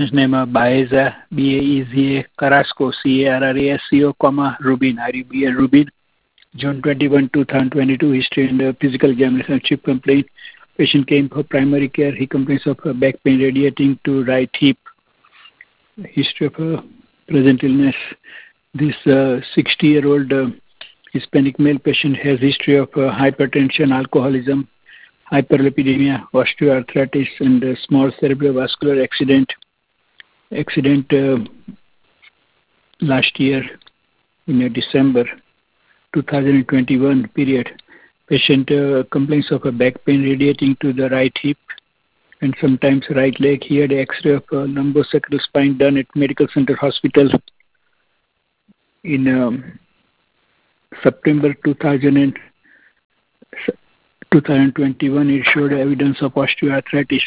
patient's name Baeza, Baeza, Carrasco, Carrasco, Rubin, R-U-B-N, Rubin, June 21, 2022. History and physical examination chip complaint. Patient came for primary care. He complains of back pain radiating to right hip. History of present illness. This 60-year-old Hispanic male patient has history of hypertension, alcoholism, hyperlipidemia, osteoarthritis, and small cerebrovascular accident last year in December 2021 period. Patient complains of a back pain radiating to the right hip and sometimes right leg. He had X-ray of lumbosacral spine done at Medical Center Hospital in September 2021. It showed evidence of osteoarthritis.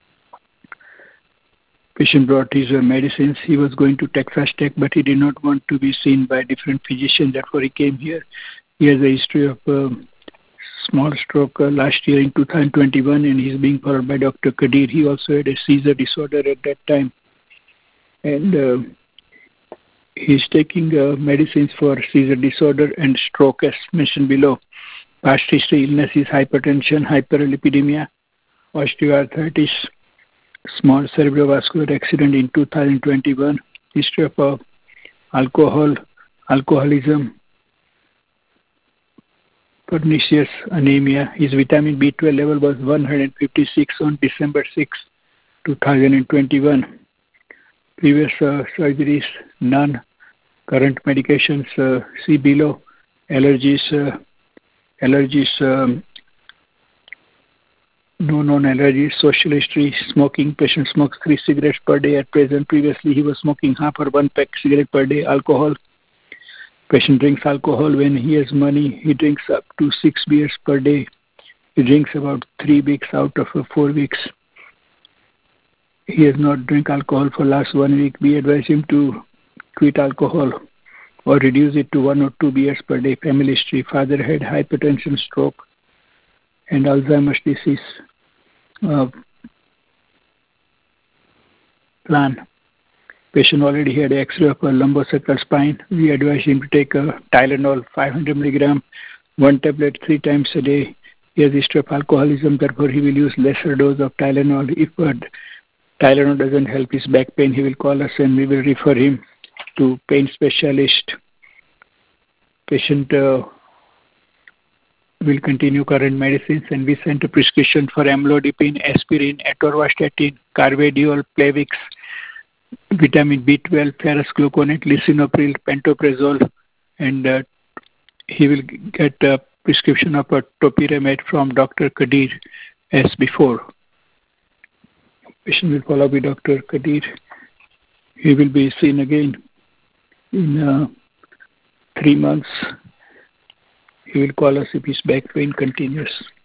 Patient brought his medicines. He was going to Texas Tech, but he did not want to be seen by different physicians. Therefore, he came here. He has a history of small stroke last year in 2021, and he's being followed by Dr. Kadir. He also had a seizure disorder at that time. And he's taking medicines for seizure disorder and stroke as mentioned below. Past history illness is hypertension, hyperlipidemia, osteoarthritis, small cerebrovascular accident in 2021, history of alcoholism, pernicious anemia. His vitamin B12 level was 156 on December 6, 2021. Previous surgeries, none. Current medications, see below. Allergies, no known allergies. Social history, smoking. Patient smokes 3 cigarettes per day at present. Previously, he was smoking half or 1 pack cigarette per day. Alcohol. Patient drinks alcohol when he has money. He drinks up to 6 beers per day. He drinks about 3 weeks out of 4 weeks. He has not drink alcohol for last 1 week. We advise him to quit alcohol or reduce it to 1 or 2 beers per day. Family history. Father had hypertension, stroke, and Alzheimer's disease. Plan. Patient already had X-ray of a lumbosacral spine. We advise him to take a Tylenol 500 mg, 1 tablet 3 times a day. He has history of alcoholism, therefore he will use lesser dose of Tylenol. If Tylenol doesn't help his back pain, he will call us and we will refer him to pain specialist. Patient will continue current medicines, and we sent a prescription for amlodipine, aspirin, atorvastatin, carvedilol, Plavix, vitamin B12, ferrous gluconate, lisinopril, pantoprazole, and he will get a prescription of a topiramate from Dr. Kadir as before. Patient will follow with Dr. Kadir. He will be seen again in 3 months. He will call us if his back pain continues.